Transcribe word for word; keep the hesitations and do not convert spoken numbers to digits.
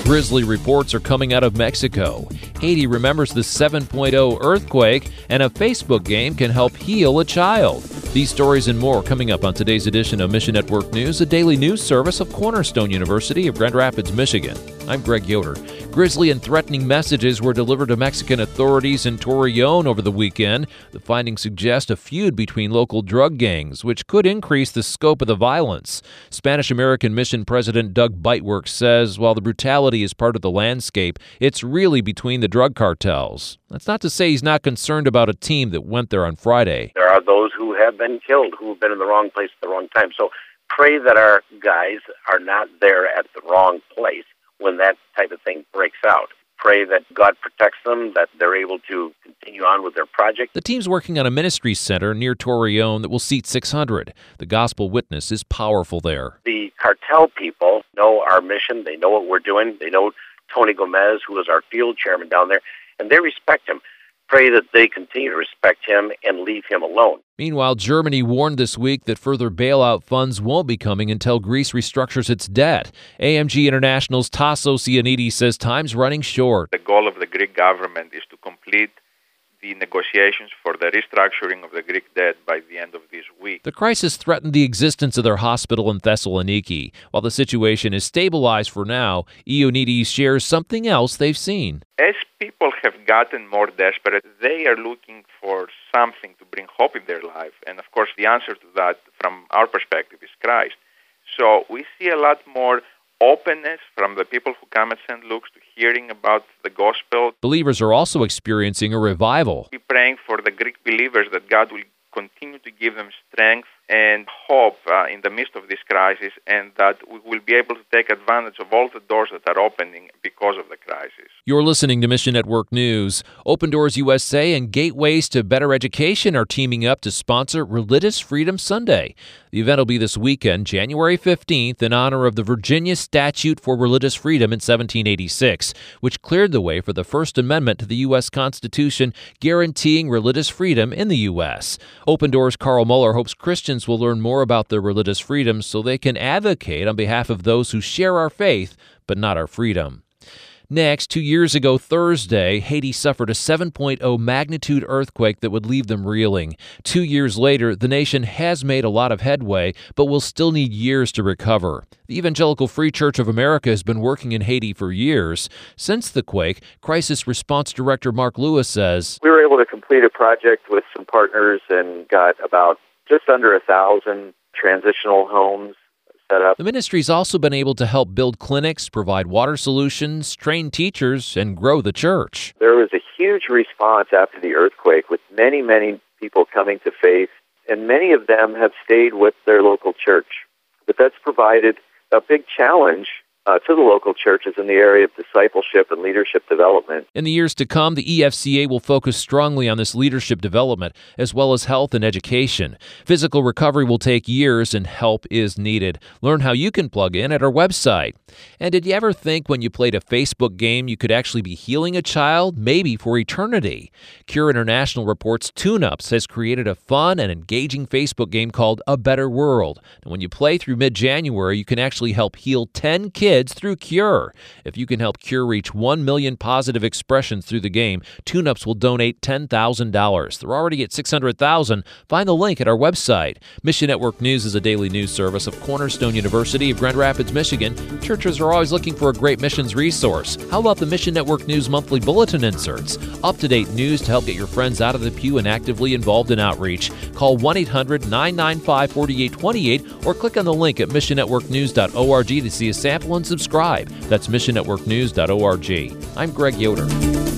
Grisly reports are coming out of Mexico. Haiti remembers the seven point oh earthquake, and a Facebook game can help heal a child. These stories and more coming up on today's edition of Mission Network News, a daily news service of Cornerstone University of Grand Rapids, Michigan. I'm Greg Yoder. Grisly and threatening messages were delivered to Mexican authorities in Torreon over the weekend. The findings suggest a feud between local drug gangs, which could increase the scope of the violence. Spanish-American Mission President Doug Biteworks says while the brutality is part of the landscape, it's really between the drug cartels. That's not to say he's not concerned about a team that went there on Friday. There are those who have been killed, who have been in the wrong place at the wrong time. So pray that our guys are not there at the wrong place when that type of thing breaks out. Pray that God protects them, that they're able to continue on with their project. The team's working on a ministry center near Torreon that will seat six hundred. The gospel witness is powerful there. The cartel people know our mission. They know what we're doing. They know Tony Gomez, who is our field chairman down there, and they respect him. Pray that they continue to respect him and leave him alone. Meanwhile, Germany warned this week that further bailout funds won't be coming until Greece restructures its debt. A M G International's Tassos Ioannidis says time's running short. The goal of the Greek government is to complete the negotiations for the restructuring of the Greek debt by the end of this week. The crisis threatened the existence of their hospital in Thessaloniki. While the situation is stabilized for now, Ioannidis shares something else they've seen. As people have gotten more desperate, they are looking for something to bring hope in their life. And of course, the answer to that, from our perspective, is Christ. So we see a lot more openness from the people who come at Saint Luke's to hearing about the gospel. Believers are also experiencing a revival. We're praying for the Greek believers that God will continue to give them strength and hope uh, in the midst of this crisis, and that we will be able to take advantage of all the doors that are opening because of the crisis. You're listening to Mission Network News. Open Doors U S A and Gateways to Better Education are teaming up to sponsor Religious Freedom Sunday. The event will be this weekend, January fifteenth, in honor of the Virginia Statute for Religious Freedom in seventeen eighty-six, which cleared the way for the First Amendment to the U S Constitution guaranteeing religious freedom in the U S. Open Doors' Carl Muller hopes Christians will learn more about their religious freedoms so they can advocate on behalf of those who share our faith but not our freedom. Next, two years ago Thursday, Haiti suffered a seven point oh magnitude earthquake that would leave them reeling. Two years later, the nation has made a lot of headway, but will still need years to recover. The Evangelical Free Church of America has been working in Haiti for years. Since the quake, Crisis Response Director Mark Lewis says, We were able to complete a project with some partners and got about just under a thousand transitional homes set up. The ministry's also been able to help build clinics, provide water solutions, train teachers, and grow the church. There was a huge response after the earthquake with many, many people coming to faith, and many of them have stayed with their local church. But that's provided a big challenge Uh, to the local churches in the area of discipleship and leadership development. In the years to come, the E F C A will focus strongly on this leadership development, as well as health and education. Physical recovery will take years, and help is needed. Learn how you can plug in at our website. And did you ever think when you played a Facebook game you could actually be healing a child, maybe for eternity? Cure International reports TuneUps has created a fun and engaging Facebook game called A Better World. And when you play through mid-January, you can actually help heal ten kids through Cure. If you can help Cure reach one million positive expressions through the game, TuneUps will donate ten thousand dollars. They're already at six hundred thousand dollars. Find the link at our website. Mission Network News is a daily news service of Cornerstone University of Grand Rapids, Michigan. Churches are always looking for a great missions resource. How about the Mission Network News monthly bulletin inserts? Up-to-date news to help get your friends out of the pew and actively involved in outreach. Call one eight hundred nine nine five four eight two eight or click on the link at mission network news dot org to see a sample and subscribe. That's mission network news dot org. I'm Greg Yoder.